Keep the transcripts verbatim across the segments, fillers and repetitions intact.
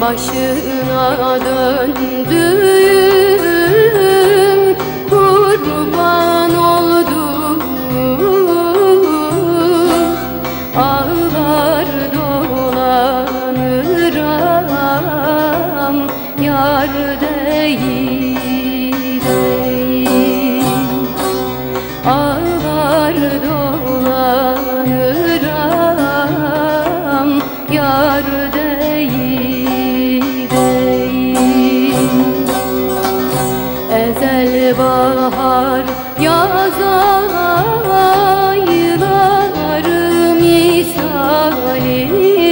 başına döndüm, kurban oldum. Ağlar dolanıram, yar değil. Ağlar dolanıram, yar değil. Ezel bahar yaz ayları misali,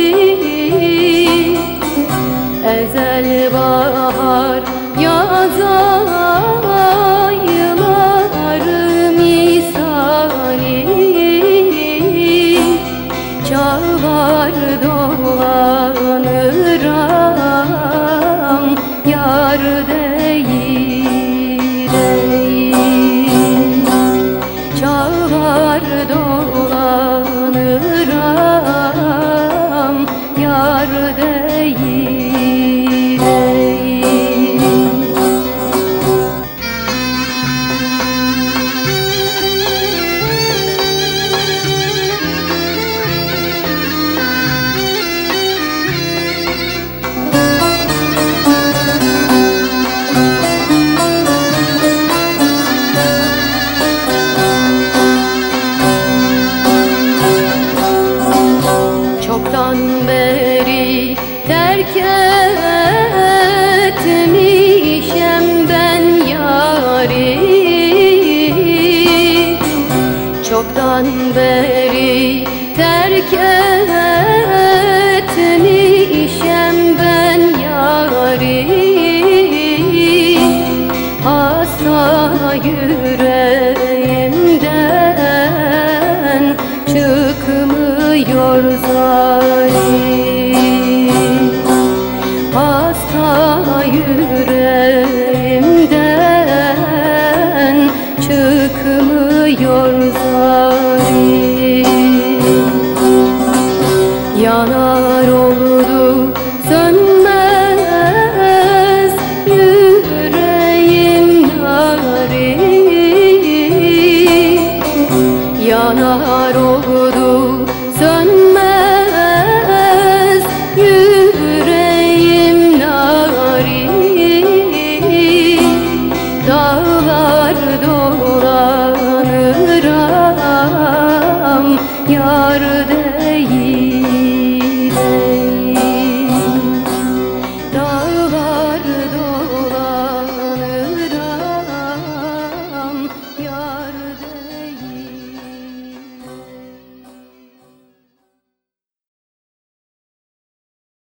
ezel bahar yaz ayları misali, çağlar dolanıram, yar değil. Çağlar dolanıram, yar değil. Çoktan beri terk etmişem ben yâri, çoktan beri terk etmişem ben yâri. Hasta yüreğimden çıkmıyor zalim.